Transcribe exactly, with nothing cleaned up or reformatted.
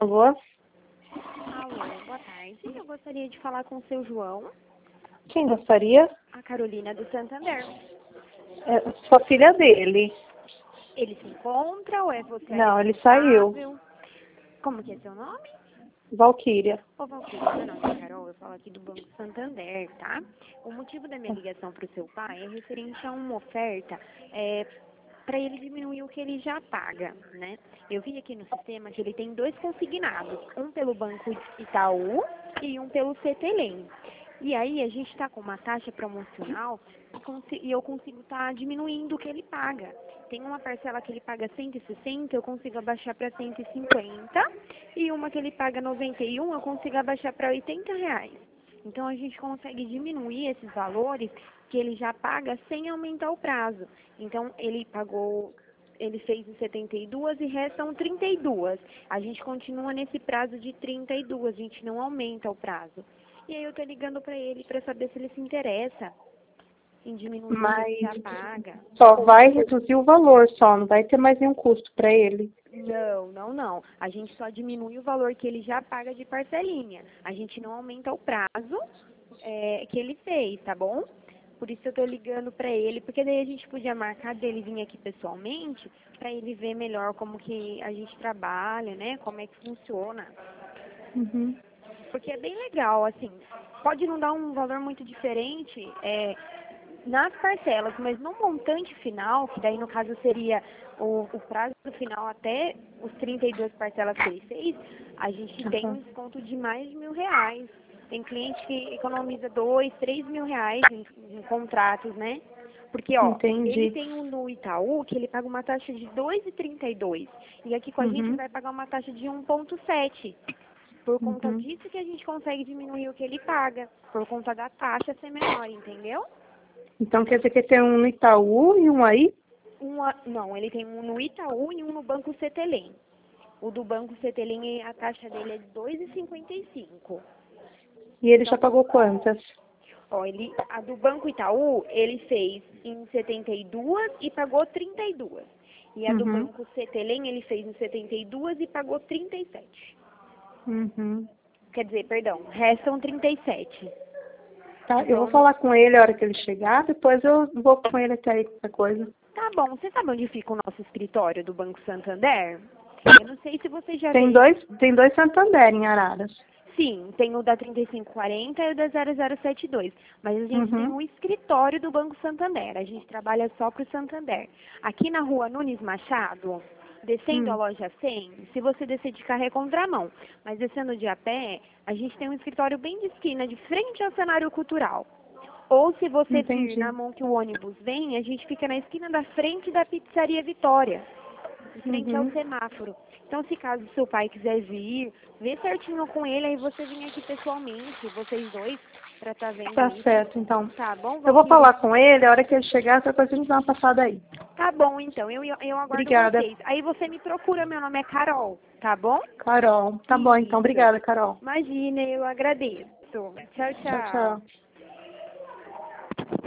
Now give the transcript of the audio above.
Alô? Alô, boa tarde. Eu gostaria de falar com o seu João, Quem gostaria? a Carolina do Santander. É, sou filha dele. Ele se encontra ou é você a Não, ele saiu. responsável? Como que é seu nome? Valquíria. Ô, Valquíria, meu nome é Carol, eu falo aqui do Banco Santander, tá? O motivo da minha ligação para o seu pai é referente a uma oferta é, para ele diminuir o que ele já paga, né? Eu vi aqui no sistema que ele tem dois consignados, um pelo Banco Itaú e um pelo Cetelem. E aí a gente está com uma taxa promocional e consi- e eu consigo estar diminuindo o que ele paga. Tem uma parcela que ele paga cento e sessenta, eu consigo abaixar para cento e cinquenta, e uma que ele paga noventa e um, eu consigo abaixar para oitenta reais. Então a gente consegue diminuir esses valores que ele já paga sem aumentar o prazo. Então ele pagou, ele fez em setenta e duas e restam trinta e duas. A gente continua nesse prazo de trinta e duas, a gente não aumenta o prazo. E aí eu tô ligando para ele para saber se ele se interessa em diminuir o que ele já Mas paga. só vai reduzir o valor só, não vai ter mais nenhum custo para ele. Não, não, não. A gente só diminui o valor que ele já paga de parcelinha. A gente não aumenta o prazo é, que ele fez, tá bom? Por isso eu tô ligando pra ele, porque daí a gente podia marcar dele vir aqui pessoalmente, pra ele ver melhor como que a gente trabalha, né? Como é que funciona. Uhum. Porque é bem legal, assim. Pode não dar um valor muito diferente é, nas parcelas, mas no montante final, que daí no caso seria o, o prazo final até os trinta e duas parcelas que ele fez, a gente tem um Uhum. desconto de mais de mil reais. Tem cliente que economiza dois, três mil reais em, em contratos, né? Porque, ó, ele Entendi. tem um no Itaú que ele paga uma taxa de dois vírgula trinta e dois. E aqui com a gente ele Uhum. vai pagar uma taxa de um vírgula sete. Por conta Uhum. disso que a gente consegue diminuir o que ele paga, por conta da taxa ser menor, entendeu? Então quer dizer que tem um no Itaú e um aí? Uma, não, ele tem um no Itaú e um no Banco Cetelem. O do Banco Cetelem, a taxa dele é de dois vírgula cinquenta e cinco. E ele já Então, pagou quantas? ó, ele, a do Banco Itaú, ele fez em setenta e duas e pagou trinta e duas. E a do Uhum. Banco Cetelem, ele fez em setenta e duas e pagou trinta e sete. Uhum. Quer dizer, perdão, restam trinta e sete. Tá, eu vou Então, falar com ele a hora que ele chegar, depois eu vou com ele até aí qualquer coisa. tá bom, você sabe onde fica o nosso escritório do Banco Santander? Eu não sei se você já Tem veio. dois, tem dois Santander em Araras. Sim, tem o da trinta e cinco quarenta e o da zero zero setenta e dois. Mas a gente tem Uhum. o escritório do Banco Santander. A gente trabalha só para o Santander. Aqui na rua Nunes Machado, descendo a Hum. loja cem, se você descer de carro é contramão. Mas descendo de a pé, a gente tem um escritório bem de esquina, de frente ao cenário cultural. Ou se você vir na Entendi. mão que o ônibus vem, a gente fica na esquina da frente da Pizzaria Vitória, em frente ao Uhum. semáforo. Então, se caso seu pai quiser vir, vê certinho com ele, aí você vem aqui pessoalmente, vocês dois, pra estar vendo Tá isso. certo, então. Tá bom, Eu vou Valquíria? falar com ele, a hora que ele chegar, depois a gente dá uma passada aí. Tá bom, então, eu, eu aguardo Obrigada, vocês. Aí você me procura, meu nome é Carol, tá bom? Carol. Tá bom, então. Isso. Obrigada, Carol. Imagina, eu agradeço. Tchau, Tchau, tchau. tchau.